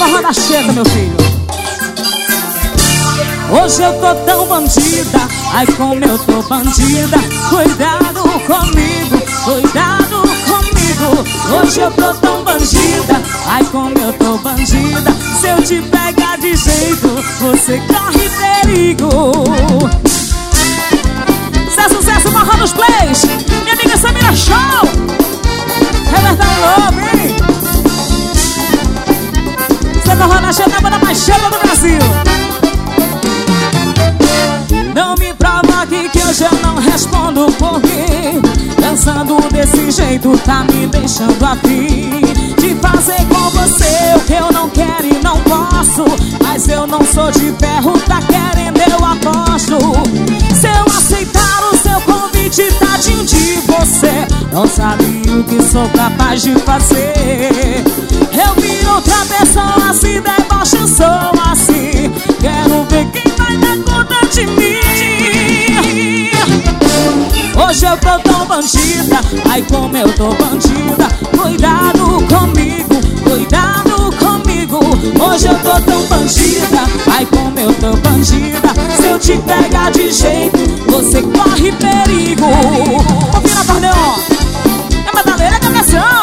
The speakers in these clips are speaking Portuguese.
roda chega, meu filho. Hoje eu tô tão bandida, ai como eu tô bandida. Cuidado comigo, cuidado comigo. Hoje eu tô tão bandida, ai como eu tô bandida. Se eu te pegar de jeito, você corre perigo. Sucesso, marrando os plays. Minha amiga Samira Show. Revertando Lobo, hein? Você tá rolando a banda mais cheia do Brasil. Não me provoque que hoje eu não respondo por mim. Dançando desse jeito tá me deixando afim de fazer com você o que eu não quero e não posso. Mas eu não sou de ferro, tá querendo, eu aposto. Se eu aceitar o seu convite, tadinho de você, não sabe o que sou capaz de fazer. Eu vi outra pessoa assim, deboche, eu sou assim. Quero ver quem vai dar conta de mim. Hoje eu tô tão bandida, ai como eu tô bandida. Cuidado comigo, cuidado comigo. Hoje eu tô tão bandida, ai como eu tô bandida. Se eu te pegar de jeito, você corre perigo. Confira acordeon, é madaleira, é cabeção.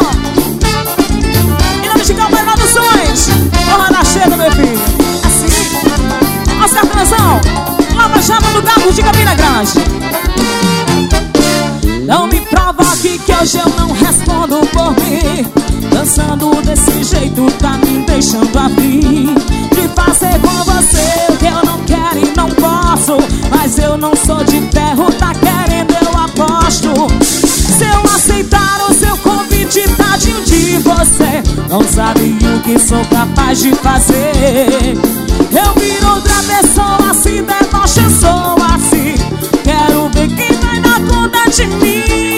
E na mexicana vai lá dos sonhos. Porra na chega, meu filho. Assim, ó certa atenção. Lava chama do carro de Campina Grande. Não me provoque que hoje eu não respondo por mim. Dançando desse jeito tá me deixando afim de fazer com você o que eu não quero e não posso. Mas eu não sou de ferro, tá querendo, eu aposto. Se eu aceitar o seu convite, tadinho de você, não sabe o que sou capaz de fazer. Eu viro outra pessoa assim, deboche, eu sou assim. Quero ver quem vai dar conta de mim.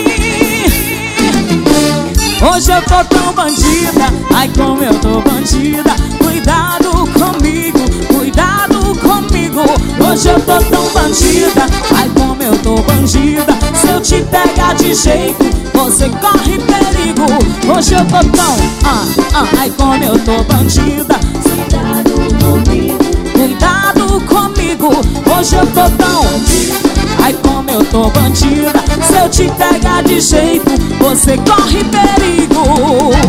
Hoje eu tô tão bandida, ai como eu tô bandida. Cuidado comigo, cuidado comigo. Hoje eu tô tão bandida, ai como eu tô bandida. Se eu te pegar de jeito, você corre perigo. Hoje eu tô tão, ai como eu tô bandida. Cuidado comigo, cuidado comigo. Hoje eu tô tão, ai como eu tô bandida. Se eu te pegar de jeito, você corre perigo.